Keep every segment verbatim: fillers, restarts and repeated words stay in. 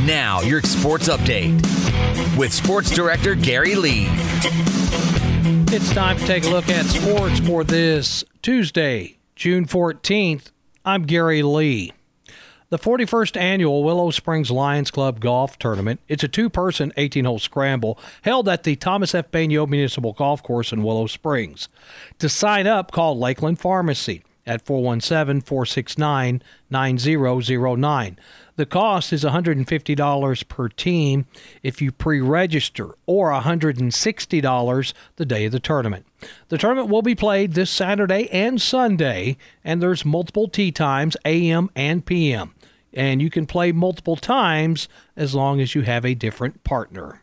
Now, your sports update with Sports Director Gary Lee. It's time to take a look at sports for this Tuesday, June fourteenth. I'm Gary Lee. The forty-first Annual Willow Springs Lions Club Golf Tournament. It's a two-person eighteen-hole scramble held at the Thomas F. Bainio Municipal Golf Course in Willow Springs. To sign up, call Lakeland Pharmacy at four one seven, four six nine, nine zero zero nine. The cost is one hundred fifty dollars per team if you pre-register, or one hundred sixty dollars the day of the tournament. The tournament will be played this Saturday and Sunday, and there's multiple tee times, A M and P M. And you can play multiple times as long as you have a different partner.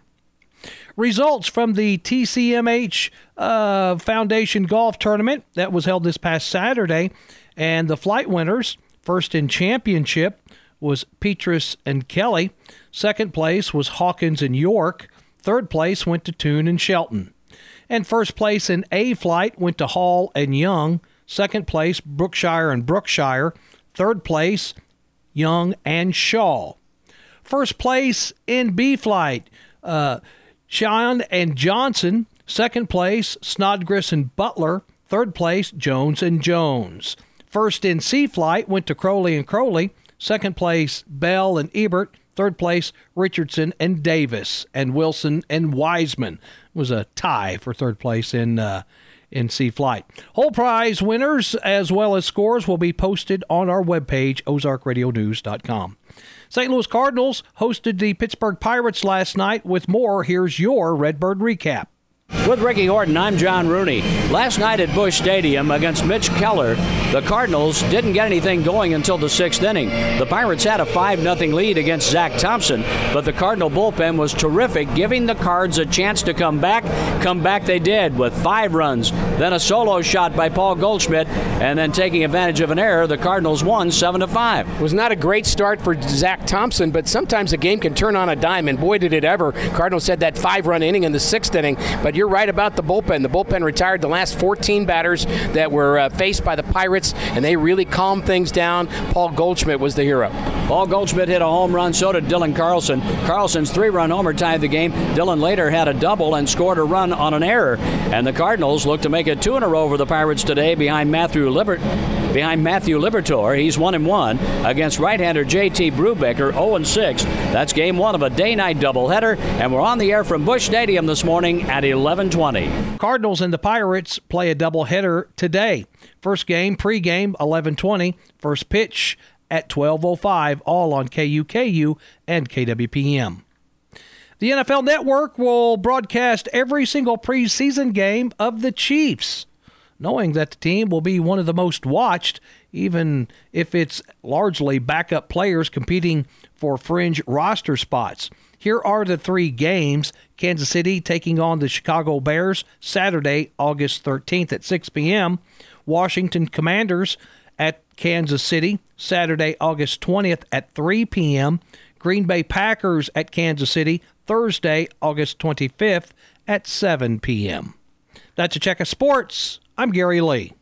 Results from the T C M H uh, Foundation Golf Tournament that was held this past Saturday, and the flight winners, first in championship, was Petrus and Kelly. Second place was Hawkins and York. Third place went to Toon and Shelton. And first place in A flight went to Hall and Young. Second place, Brookshire and Brookshire. Third place, Young and Shaw. First place in B flight, uh, Sean and Johnson. Second place, Snodgrass and Butler. Third place, Jones and Jones. First in C flight went to Crowley and Crowley. Second place, Bell and Ebert. Third place, Richardson and Davis. And Wilson and Wiseman. It was a tie for third place in uh, in C flight. Whole prize winners as well as scores will be posted on our webpage, ozark radio news dot com. Saint Louis Cardinals hosted the Pittsburgh Pirates last night. With more, here's your Redbird recap. With Ricky Horton, I'm John Rooney. Last night at Busch Stadium against Mitch Keller, the Cardinals didn't get anything going until the sixth inning. The Pirates had a five nothing lead against Zach Thompson, but the Cardinal bullpen was terrific, giving the Cards a chance to come back. Come back they did with five runs, then a solo shot by Paul Goldschmidt, and then taking advantage of an error, the Cardinals won seven to five. It was not a great start for Zach Thompson, but sometimes a game can turn on a dime, and boy did it ever. Cardinals had that five-run inning in the sixth inning, but you're right about the bullpen. The bullpen retired the last fourteen batters that were uh, faced by the Pirates, and they really calmed things down. Paul Goldschmidt was the hero. Paul Goldschmidt hit a home run, so did Dylan Carlson. Carlson's three-run homer tied the game. Dylan later had a double and scored a run on an error. And the Cardinals look to make it two in a row over the Pirates today behind Matthew Libert. Behind Matthew Liberatore. He's one and one against right-hander J T Brubaker, oh and six. That's game one of a day-night doubleheader, and we're on the air from Busch Stadium this morning at eleven twenty. Cardinals and the Pirates play a doubleheader today. First game, pregame, eleven twenty. First pitch at twelve oh five, all on K U K U and K W P M. The N F L Network will broadcast every single preseason game of the Chiefs, knowing that the team will be one of the most watched, even if it's largely backup players competing for fringe roster spots. Here are the three games. Kansas City taking on the Chicago Bears Saturday, August thirteenth at six p.m. Washington Commanders at Kansas City Saturday, August twentieth at three p.m. Green Bay Packers at Kansas City Thursday, August twenty-fifth at seven p.m. That's a check of sports. I'm Gary Lee.